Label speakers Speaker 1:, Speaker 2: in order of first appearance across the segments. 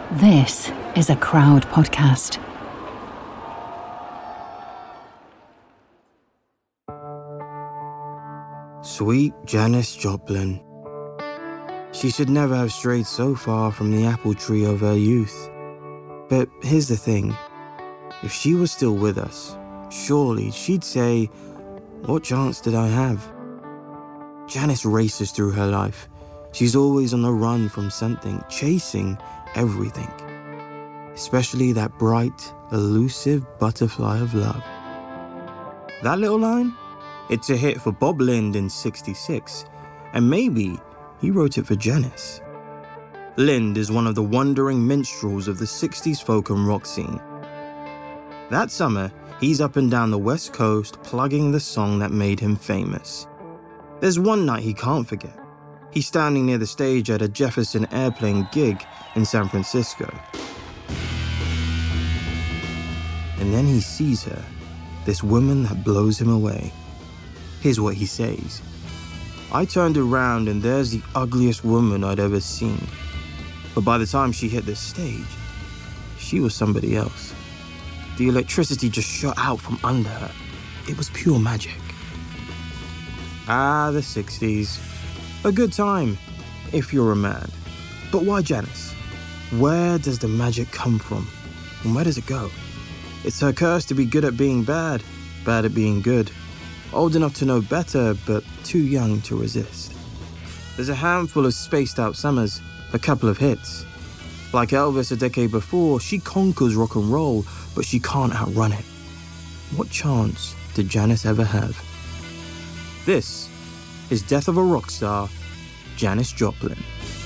Speaker 1: This is a Crowd podcast.
Speaker 2: Sweet Janis Joplin. She should never have strayed so far from the apple tree of her youth. But here's the thing. If she was still with us, surely she'd say, "What chance did I have?" Janis races through her life. She's always on the run from something, chasing everything. Especially that bright, elusive butterfly of love. That little line? It's a hit for Bob Lind in '66, and maybe he wrote it for Janis. Lind is one of the wandering minstrels of the '60s folk and rock scene. That summer, he's up and down the West Coast plugging the song that made him famous. There's one night he can't forget. He's standing near the stage at a Jefferson Airplane gig in San Francisco. And then he sees her, this woman that blows him away. Here's what he says. "I turned around and there's the ugliest woman I'd ever seen. But by the time she hit the stage, she was somebody else. The electricity just shot out from under her. It was pure magic." The '60s. A good time, if you're a man. But why Janis? Where does the magic come from? And where does it go? It's her curse to be good at being bad, bad at being good. Old enough to know better, but too young to resist. There's a handful of spaced out summers, a couple of hits. Like Elvis a decade before, she conquers rock and roll, but she can't outrun it. What chance did Janis ever have? This is Death of a Rock Star, Janis Joplin.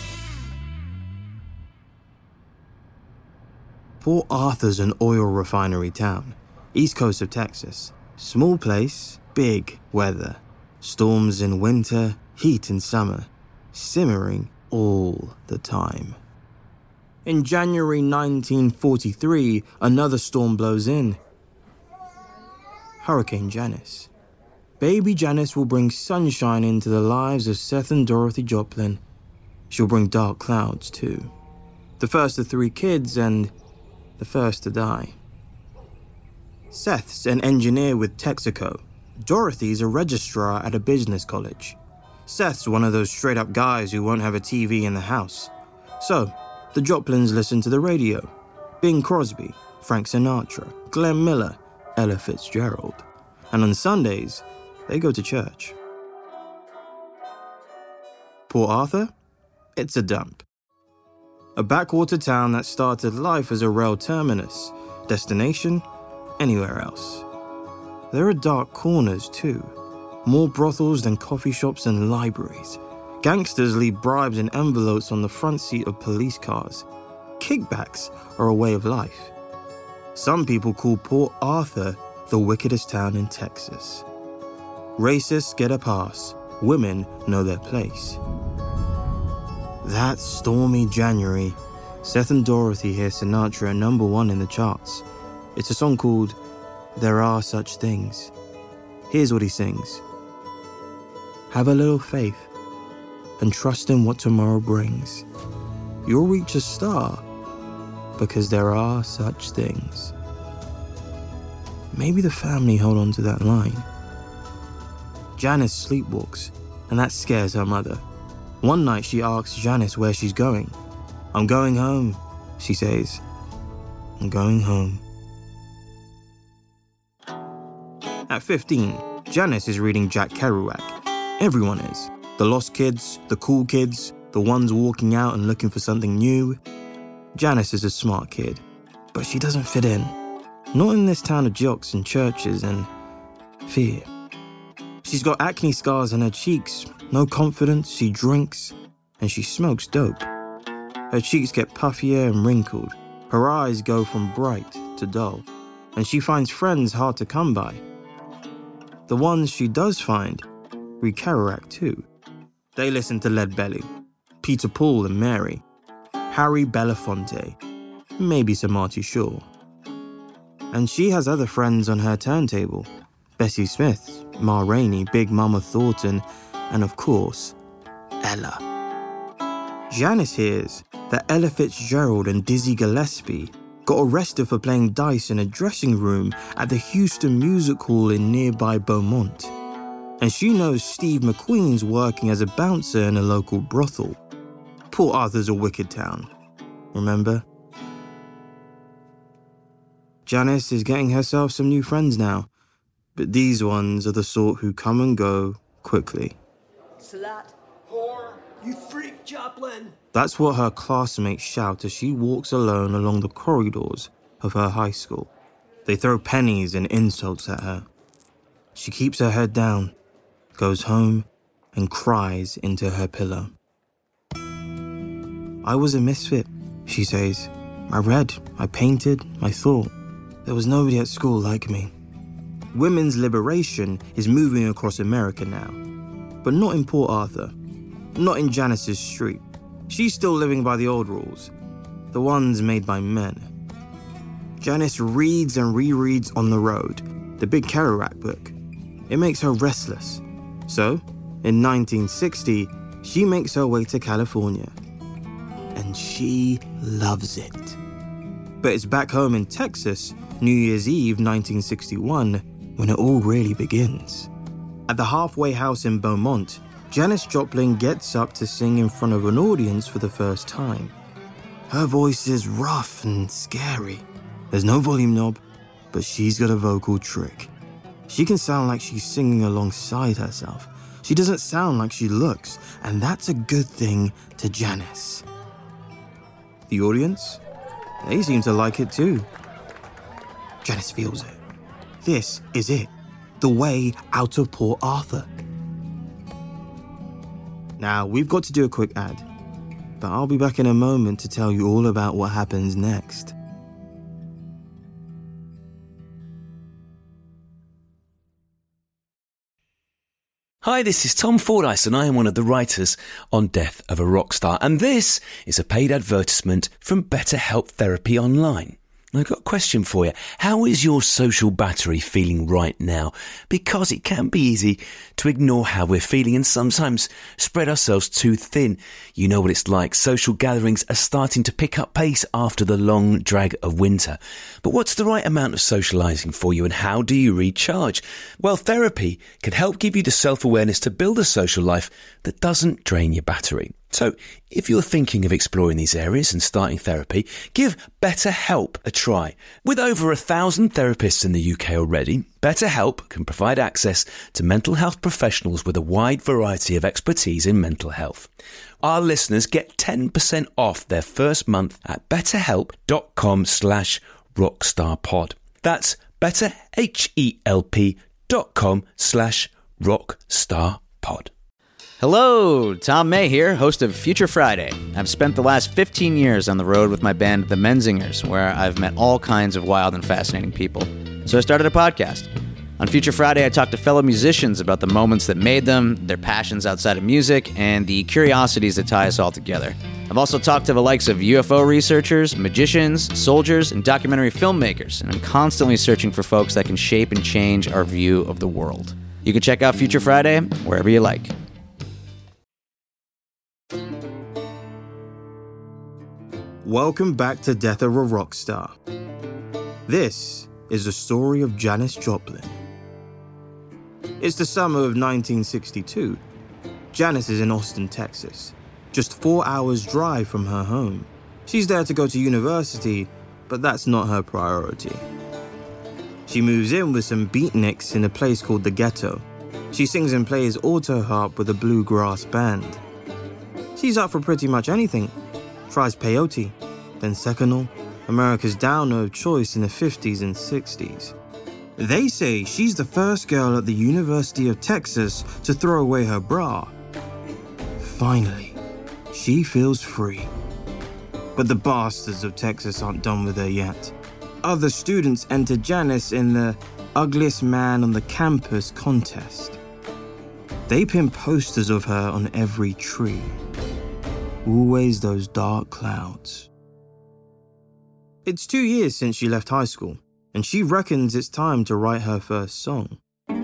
Speaker 2: Port Arthur's an oil refinery town, east coast of Texas. Small place, big weather. Storms in winter, heat in summer. Simmering all the time. In January 1943, another storm blows in. Hurricane Janis. Baby Janis will bring sunshine into the lives of Seth and Dorothy Joplin. She'll bring dark clouds, too. The first of 3 kids and the first to die. Seth's an engineer with Texaco. Dorothy's a registrar at a business college. Seth's one of those straight-up guys who won't have a TV in the house. So, the Joplins listen to the radio. Bing Crosby, Frank Sinatra, Glenn Miller, Ella Fitzgerald. And on Sundays, they go to church. Port Arthur? It's a dump. A backwater town that started life as a rail terminus. Destination? Anywhere else. There are dark corners too. More brothels than coffee shops and libraries. Gangsters leave bribes and envelopes on the front seat of police cars. Kickbacks are a way of life. Some people call Port Arthur the wickedest town in Texas. Racists get a pass. Women know their place. That stormy January, Seth and Dorothy hear Sinatra at #1 in the charts. It's a song called There Are Such Things. Here's what he sings. "Have a little faith and trust in what tomorrow brings. You'll reach a star because there are such things." Maybe the family hold on to that line. Janis sleepwalks, and that scares her mother. One night she asks Janis where she's going. "I'm going home," she says. "I'm going home." At 15, Janis is reading Jack Kerouac. Everyone is. The lost kids, the cool kids, the ones walking out and looking for something new. Janis is a smart kid, but she doesn't fit in. Not in this town of jocks and churches and fear. She's got acne scars on her cheeks, no confidence, she drinks, and she smokes dope. Her cheeks get puffier and wrinkled. Her eyes go from bright to dull, and she finds friends hard to come by. The ones she does find read Kerouac too. They listen to Leadbelly, Peter Paul and Mary, Harry Belafonte, maybe some Marty Shaw. And she has other friends on her turntable. Bessie Smith, Ma Rainey, Big Mama Thornton, and of course, Ella. Janis hears that Ella Fitzgerald and Dizzy Gillespie got arrested for playing dice in a dressing room at the Houston Music Hall in nearby Beaumont. And she knows Steve McQueen's working as a bouncer in a local brothel. Port Arthur's a wicked town, remember? Janice is getting herself some new friends now, but these ones are the sort who come and go quickly.
Speaker 3: Slut, whore, you freak, Joplin!
Speaker 2: That's what her classmates shout as she walks alone along the corridors of her high school. They throw pennies and insults at her. She keeps her head down, goes home, and cries into her pillow. I was a misfit, she says. I read, I painted, I thought. There was nobody at school like me. Women's liberation is moving across America now, but not in Port Arthur, not in Janice's street. She's still living by the old rules, the ones made by men. Janice reads and rereads On the Road, the Big Kerouac book. It makes her restless. So, in 1960, she makes her way to California. And she loves it. But it's back home in Texas, New Year's Eve 1961, when it all really begins. At the halfway house in Beaumont, Janis Joplin gets up to sing in front of an audience for the first time. Her voice is rough and scary. There's no volume knob, but she's got a vocal trick. She can sound like she's singing alongside herself. She doesn't sound like she looks, and that's a good thing to Janice. The audience? They seem to like it too. Janice feels it. This is it. The way out of Port Arthur. Now, we've got to do a quick ad, but I'll be back in a moment to tell you all about what happens next.
Speaker 4: Hi, this is Tom Fordyce and I am one of the writers on Death of a Rock Star, and this is a paid advertisement from BetterHelp Therapy Online. I've got a question for you. How is your social battery feeling right now? Because it can be easy to ignore how we're feeling and sometimes spread ourselves too thin. You know what it's like. Social gatherings are starting to pick up pace after the long drag of winter. But what's the right amount of socialising for you and how do you recharge? Well, therapy can help give you the self-awareness to build a social life that doesn't drain your battery. So, if you're thinking of exploring these areas and starting therapy, give BetterHelp a try. With over 1,000 therapists in the UK already, BetterHelp can provide access to mental health professionals with a wide variety of expertise in mental health. Our listeners get 10% off their first month at betterhelp.com/rockstarpod. That's betterhelp.com/rockstarpod.
Speaker 5: Hello, Tom May here, host of Future Friday. I've spent the last 15 years on the road with my band, The Menzingers, where I've met all kinds of wild and fascinating people. So I started a podcast. On Future Friday, I talk to fellow musicians about the moments that made them, their passions outside of music, and the curiosities that tie us all together. I've also talked to the likes of UFO researchers, magicians, soldiers, and documentary filmmakers, and I'm constantly searching for folks that can shape and change our view of the world. You can check out Future Friday wherever you like.
Speaker 2: Welcome back to Death of a Rock Star. This is the story of Janis Joplin. It's the summer of 1962. Janis is in Austin, Texas, just 4 hours' drive from her home. She's there to go to university, but that's not her priority. She moves in with some beatniks in a place called The Ghetto. She sings and plays auto harp with a bluegrass band. She's up for pretty much anything. Tries peyote, then seconal, America's downer of choice in the 50s and 60s. They say she's the first girl at the University of Texas to throw away her bra. Finally, she feels free. But the bastards of Texas aren't done with her yet. Other students enter Janis in the Ugliest Man on the Campus contest. They pin posters of her on every tree. Always those dark clouds. It's 2 years since she left high school, and she reckons it's time to write her first song.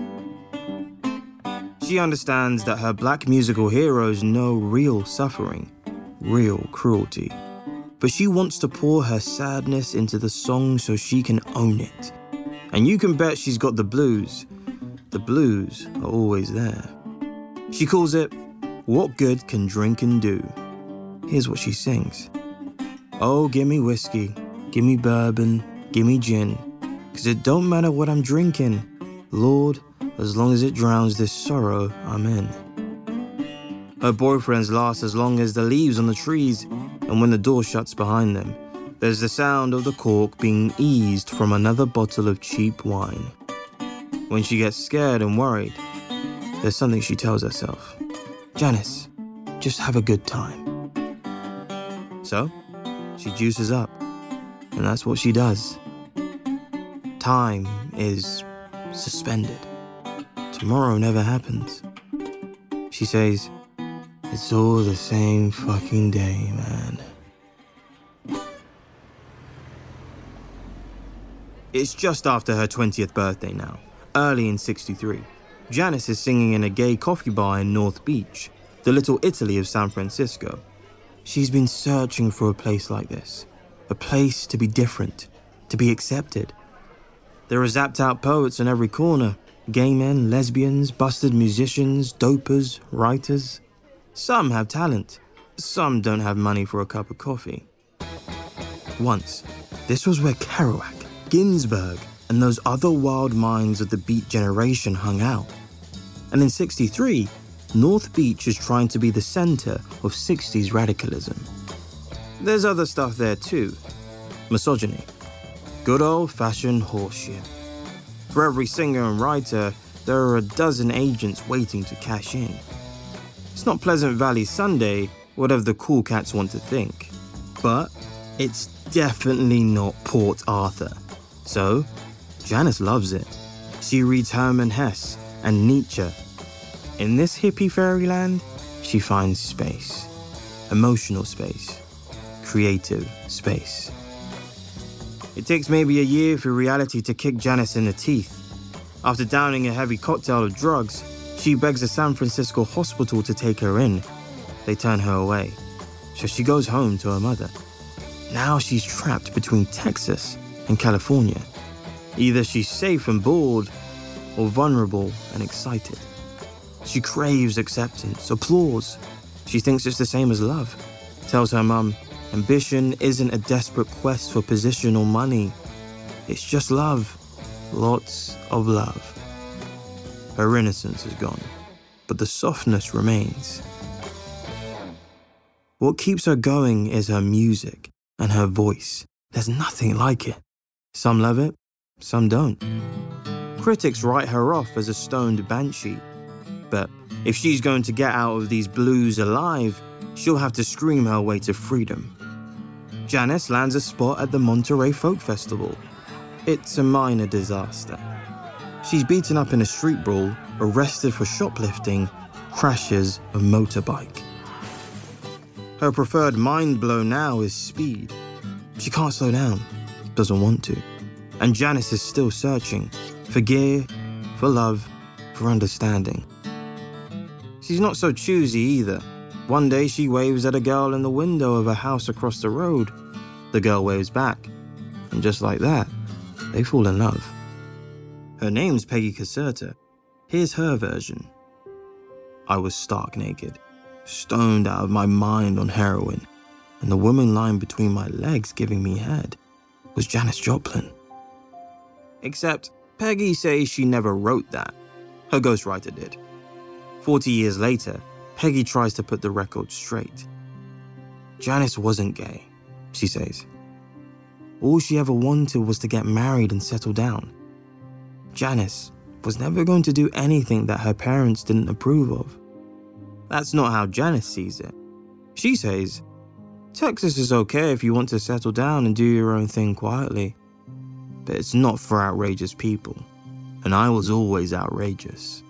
Speaker 2: She understands that her black musical heroes know real suffering, real cruelty. but she wants to pour her sadness into the song so she can own it. And you can bet she's got the blues. The blues are always there. She calls it, "What Good Can Drinkin' Do?" Here's what she sings. "Oh, gimme whiskey, gimme bourbon, gimme gin, 'cause it don't matter what I'm drinking, Lord, as long as it drowns this sorrow I'm in." Her boyfriends last as long as the leaves on the trees, and when the door shuts behind them, there's the sound of the cork being eased from another bottle of cheap wine. When she gets scared and worried, there's something she tells herself. Janice, just have a good time. So, she juices up, and that's what she does. Time is suspended. Tomorrow never happens. She says, "It's all the same fucking day, man." It's just after her 20th birthday now, early in '63. Janice is singing in a gay coffee bar in North Beach, the Little Italy of San Francisco. She's been searching for a place like this, a place to be different, to be accepted. There are zapped-out poets on every corner, gay men, lesbians, busted musicians, dopers, writers. Some have talent, some don't have money for a cup of coffee. Once, this was where Kerouac, Ginsberg, and those other wild minds of the Beat generation hung out. And in '63, North Beach is trying to be the center of '60s radicalism. There's other stuff there too. Misogyny. Good old-fashioned horseshit. For every singer and writer, there are a dozen agents waiting to cash in. It's not Pleasant Valley Sunday, whatever the cool cats want to think. But it's definitely not Port Arthur. So, Janice loves it. She reads Hermann Hesse and Nietzsche. In this hippie fairyland, she finds space. Emotional space. Creative space. It takes maybe a year for reality to kick Janice in the teeth. After downing a heavy cocktail of drugs, she begs a San Francisco hospital to take her in. They turn her away, so she goes home to her mother. Now she's trapped between Texas and California. Either she's safe and bored, or vulnerable and excited. She craves acceptance, applause. She thinks it's the same as love. Tells her mum, ambition isn't a desperate quest for position or money. It's just love. Lots of love. Her innocence is gone, but the softness remains. What keeps her going is her music and her voice. There's nothing like it. Some love it, some don't. Critics write her off as a stoned banshee. But if she's going to get out of these blues alive, she'll have to scream her way to freedom. Janice lands a spot at the Monterey Folk Festival. It's a minor disaster. She's beaten up in a street brawl, arrested for shoplifting, crashes a motorbike. Her preferred mind blow now is speed. She can't slow down, doesn't want to. And Janice is still searching for gear, for love, for understanding. She's not so choosy either. One day she waves at a girl in the window of a house across the road. The girl waves back, and just like that, they fall in love. Her name's Peggy Caserta. Here's her version. I was stark naked, stoned out of my mind on heroin, and the woman lying between my legs giving me head was Janis Joplin. Except Peggy says she never wrote that. Her ghostwriter did. 40 years later, Peggy tries to put the record straight. Janice wasn't gay, she says. All she ever wanted was to get married and settle down. Janice was never going to do anything that her parents didn't approve of. That's not how Janice sees it. She says, Texas is okay if you want to settle down and do your own thing quietly, but it's not for outrageous people, and I was always outrageous.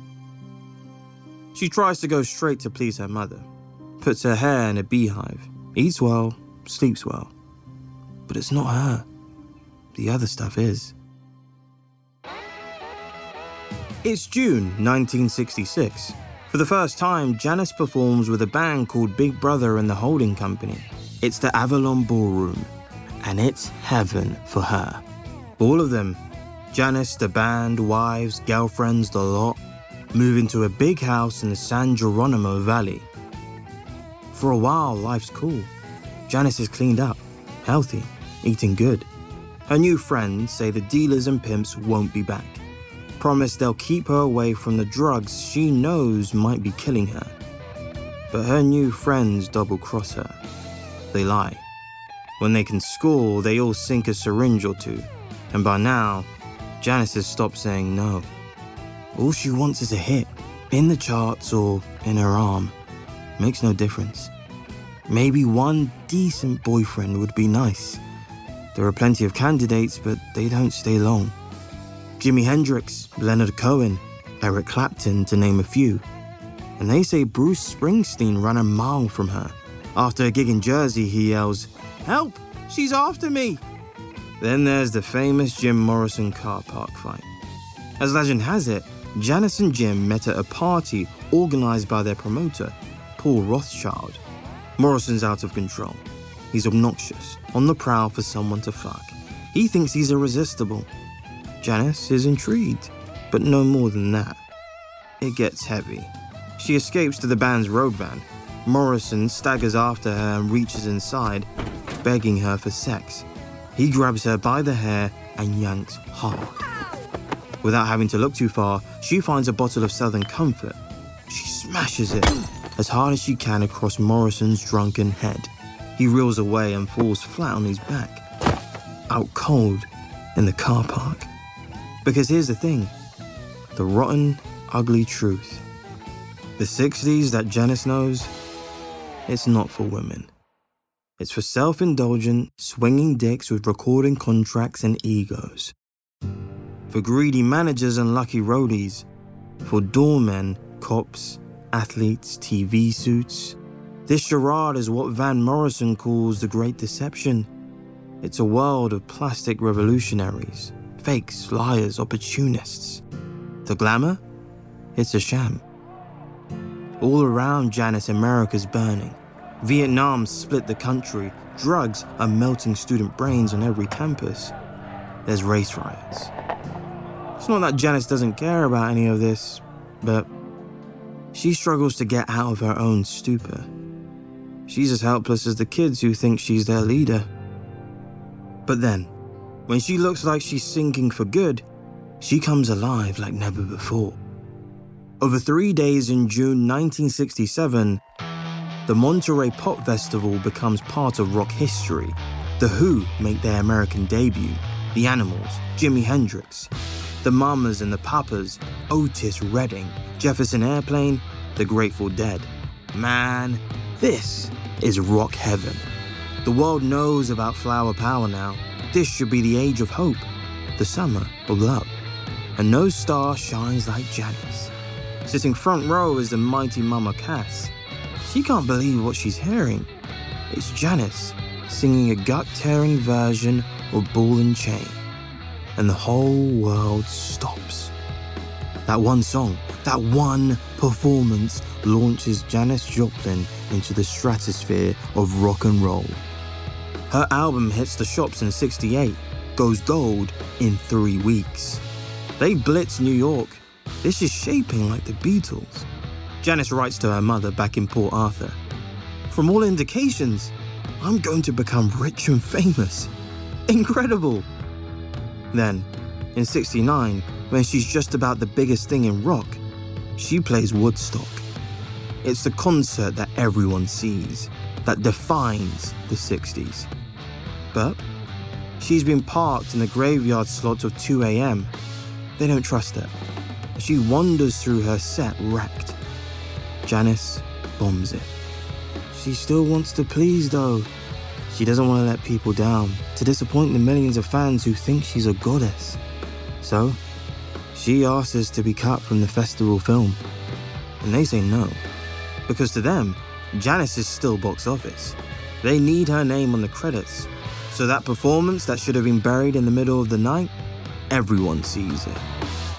Speaker 2: She tries to go straight to please her mother, puts her hair in a beehive, eats well, sleeps well. But it's not her. The other stuff is. It's June 1966. For the first time, Janice performs with a band called Big Brother and the Holding Company. It's the Avalon Ballroom, and it's heaven for her. All of them, Janice, the band, wives, girlfriends, the lot, move into a big house in the San Geronimo Valley. For a while, life's cool. Janice is cleaned up, healthy, eating good. Her new friends say the dealers and pimps won't be back. Promise they'll keep her away from the drugs she knows might be killing her. But her new friends double-cross her. They lie. When they can score, they all sink a syringe or two. And by now, Janice has stopped saying no. All she wants is a hit, in the charts or in her arm. Makes no difference. Maybe one decent boyfriend would be nice. There are plenty of candidates, but they don't stay long. Jimi Hendrix, Leonard Cohen, Eric Clapton, to name a few. And they say Bruce Springsteen ran a mile from her. After a gig in Jersey, he yells, "Help! She's after me!" Then there's the famous Jim Morrison car park fight. As legend has it, Janice and Jim met at a party organized by their promoter, Paul Rothschild. Morrison's out of control. He's obnoxious, on the prowl for someone to fuck. He thinks he's irresistible. Janice is intrigued, but no more than that. It gets heavy. She escapes to the band's road van. Morrison staggers after her and reaches inside, begging her for sex. He grabs her by the hair and yanks hard. Without having to look too far, she finds a bottle of Southern Comfort. She smashes it as hard as she can across Morrison's drunken head. He reels away and falls flat on his back, out cold in the car park. Because here's the thing, the rotten, ugly truth. The 60s that Janice knows, it's not for women. It's for self-indulgent, swinging dicks with recording contracts and egos. For greedy managers and lucky roadies. For doormen, cops, athletes, TV suits. This charade is what Van Morrison calls the Great Deception. It's a world of plastic revolutionaries, fakes, liars, opportunists. The glamour? It's a sham. All around Janice, America's burning. Vietnam split the country. Drugs are melting student brains on every campus. There's race riots. It's not that Janice doesn't care about any of this, but she struggles to get out of her own stupor. She's as helpless as the kids who think she's their leader. But then, when she looks like she's sinking for good, she comes alive like never before. Over 3 days in June 1967, the Monterey Pop Festival becomes part of rock history. The Who make their American debut. The Animals, Jimi Hendrix, the Mamas and the Papas, Otis Redding, Jefferson Airplane, the Grateful Dead. Man, this is rock heaven. The world knows about flower power now. This should be the age of hope, the summer of love. And no star shines like Janice. Sitting front row is the mighty Mama Cass. She can't believe what she's hearing. It's Janice singing a gut-tearing version of Ball and Chain. And the whole world stops. That one song, that one performance launches Janis Joplin into the stratosphere of rock and roll. Her album hits the shops in '68, goes gold in 3 weeks. They blitz New York. This is shaping like the Beatles. Janice writes to her mother back in Port Arthur. From all indications, I'm going to become rich and famous. Incredible. Then, in '69, when she's just about the biggest thing in rock, she plays Woodstock. It's the concert that everyone sees, that defines the '60s. But she's been parked in the graveyard slot of 2 a.m. They don't trust her. She wanders through her set wrecked. Janice bombs it. She still wants to please though. She doesn't want to let people down, to disappoint the millions of fans who think she's a goddess. So, she asks us to be cut from the festival film. And they say no. Because to them, Janice is still box office. They need her name on the credits. So that performance that should have been buried in the middle of the night, everyone sees it.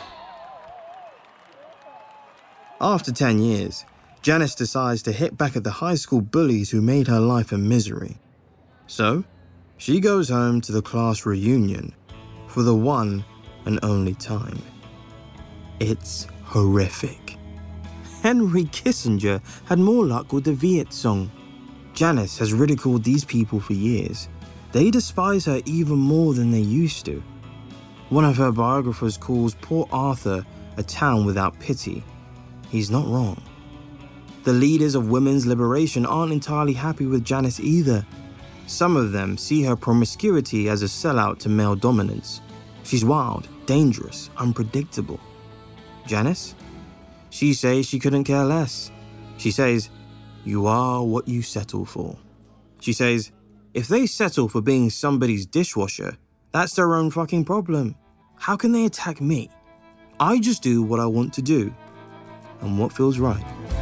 Speaker 2: After 10 years, Janice decides to hit back at the high school bullies who made her life a misery. So, she goes home to the class reunion for the one and only time. It's horrific. Henry Kissinger had more luck with the Viet song. Janice has ridiculed these people for years. They despise her even more than they used to. One of her biographers calls Port Arthur a town without pity. He's not wrong. The leaders of women's liberation aren't entirely happy with Janice either. Some of them see her promiscuity as a sellout to male dominance. She's wild, dangerous, unpredictable. Janice? She says she couldn't care less. She says, "You are what you settle for." She says, if they settle for being somebody's dishwasher, that's their own fucking problem. How can they attack me? I just do what I want to do, and what feels right.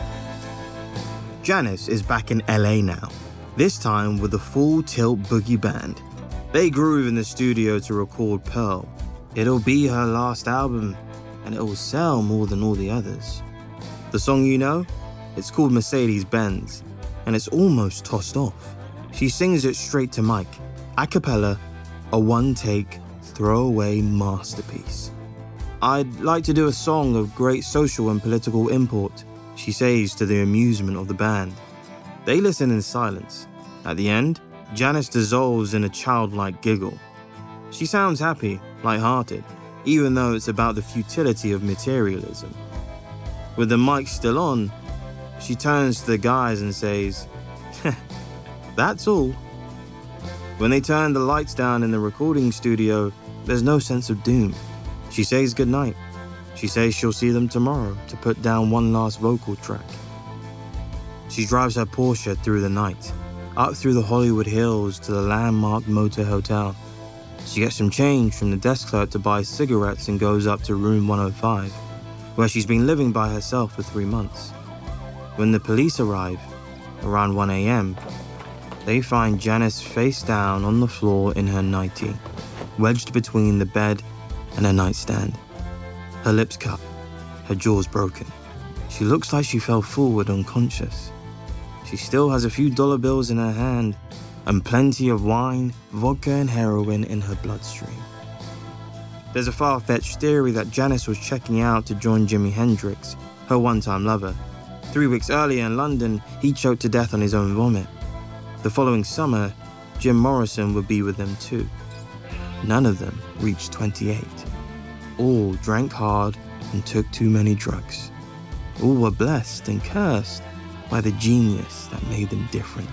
Speaker 2: Janice is back in LA now, this time with a Full Tilt Boogie band. They groove in the studio to record Pearl. It'll be her last album, and it'll sell more than all the others. The song you know? It's called Mercedes-Benz, and it's almost tossed off. She sings it straight to mic, a cappella, a one-take, throwaway masterpiece. I'd like to do a song of great social and political import, she says to the amusement of the band. They listen in silence. At the end, Janice dissolves in a childlike giggle. She sounds happy, light-hearted, even though it's about the futility of materialism. With the mic still on, she turns to the guys and says, "That's all." When they turn the lights down in the recording studio, there's no sense of doom. She says goodnight. She says she'll see them tomorrow to put down one last vocal track. She drives her Porsche through the night, up through the Hollywood Hills to the landmark Motor Hotel. She gets some change from the desk clerk to buy cigarettes and goes up to room 105, where she's been living by herself for 3 months. When the police arrive, around 1 a.m., they find Janice face down on the floor in her nightie, wedged between the bed and a nightstand. Her lips cut, her jaws broken. She looks like she fell forward unconscious. She still has a few dollar bills in her hand and plenty of wine, vodka, and heroin in her bloodstream. There's a far-fetched theory that Janice was checking out to join Jimi Hendrix, her one-time lover. 3 weeks earlier in London, he choked to death on his own vomit. The following summer, Jim Morrison would be with them too. None of them reached 28. All drank hard and took too many drugs. All were blessed and cursed by the genius that made them different.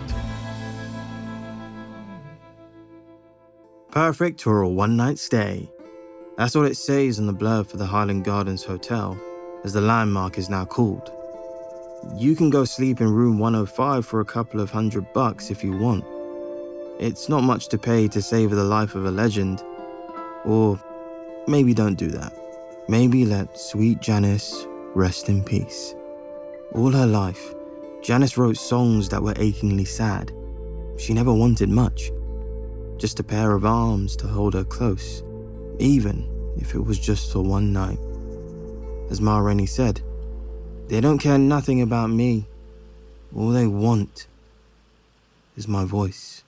Speaker 2: Perfect for a one-night stay. That's what it says on the blurb for the Highland Gardens Hotel, as the landmark is now called. You can go sleep in room 105 for a couple of $100 if you want. It's not much to pay to save the life of a legend. Or maybe don't do that. Maybe let sweet Janice rest in peace. All her life, Janice wrote songs that were achingly sad. She never wanted much. Just a pair of arms to hold her close, even if it was just for one night. As Ma Rainey said, they don't care nothing about me. All they want is my voice.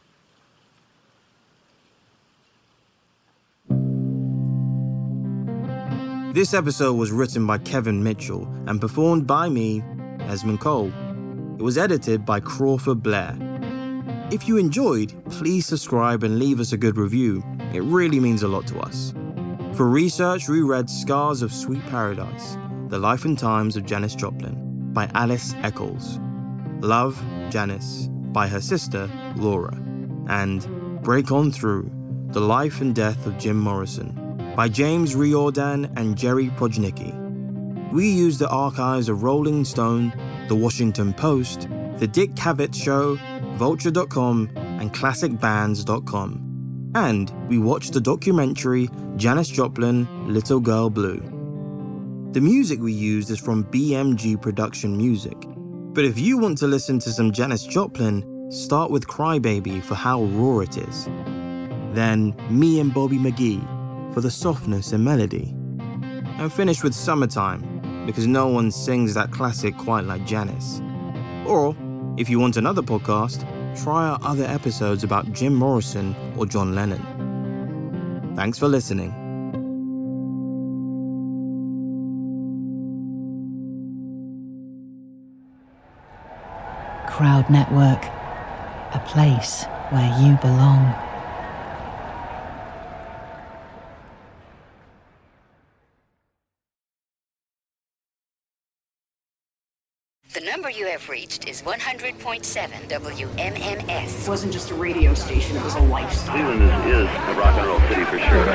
Speaker 2: This episode was written by Kevin Mitchell and performed by me, Esmond Cole. It was edited by Crawford Blair. If you enjoyed, please subscribe and leave us a good review. It really means a lot to us. For research, we read Scars of Sweet Paradise, The Life and Times of Janis Joplin by Alice Eccles, Love, Janice by her sister, Laura, and Break On Through, The Life and Death of Jim Morrison by James Riordan and Jerry Projnicki. We used the archives of Rolling Stone, The Washington Post, The Dick Cavett Show, Vulture.com, and ClassicBands.com. And we watched the documentary Janis Joplin, Little Girl Blue. The music we used is from BMG Production Music. But if you want to listen to some Janis Joplin, start with Crybaby for how raw it is. Then Me and Bobby McGee for the softness and melody. And finish with Summertime, because no one sings that classic quite like Janis. Or, if you want another podcast, try our other episodes about Jim Morrison or John Lennon. Thanks for listening.
Speaker 1: Crowd Network, a place where you belong.
Speaker 6: The number you have reached is 100.7 WMMS.
Speaker 7: It wasn't just a radio station, it was a lifestyle.
Speaker 8: Cleveland is a rock and roll city for sure.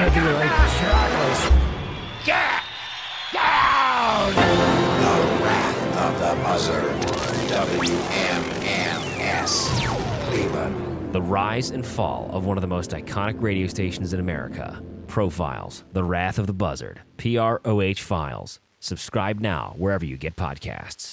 Speaker 9: Get down! The Wrath of the Buzzard. WMMS. Cleveland.
Speaker 10: The rise and fall of one of the most iconic radio stations in America. Profiles. The Wrath of the Buzzard. PROH Files. Subscribe now wherever you get podcasts.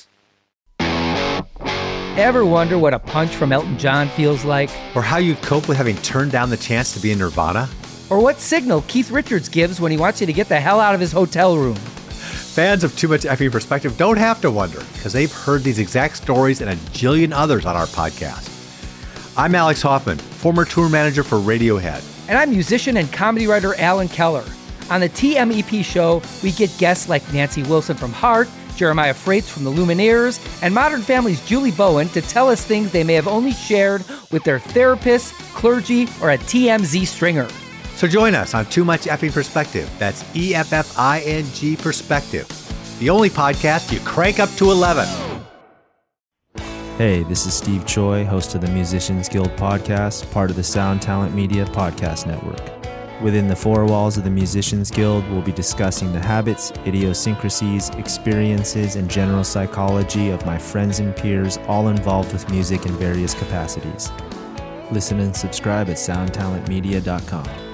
Speaker 11: Ever wonder what a punch from Elton John feels like?
Speaker 12: Or how you'd cope with having turned down the chance to be in Nirvana?
Speaker 11: Or what signal Keith Richards gives when he wants you to get the hell out of his hotel room?
Speaker 12: Fans of Too Much Effing Perspective don't have to wonder, because they've heard these exact stories and a jillion others on our podcast. I'm Alex Hoffman, former tour manager for Radiohead.
Speaker 11: And I'm musician and comedy writer Alan Keller. On the TMEP show, we get guests like Nancy Wilson from Heart, Jeremiah Freites from the Lumineers, and Modern Family's Julie Bowen to tell us things they may have only shared with their therapist, clergy, or a TMZ stringer.
Speaker 12: So join us on Too Much Effing Perspective. That's EFFING Perspective. The only podcast you crank up to 11.
Speaker 13: Hey, this is Steve Choi, host of the Musicians Guild podcast, part of the Sound Talent Media Podcast Network. Within the four walls of the Musicians Guild, we'll be discussing the habits, idiosyncrasies, experiences, and general psychology of my friends and peers, all involved with music in various capacities. Listen and subscribe at soundtalentmedia.com.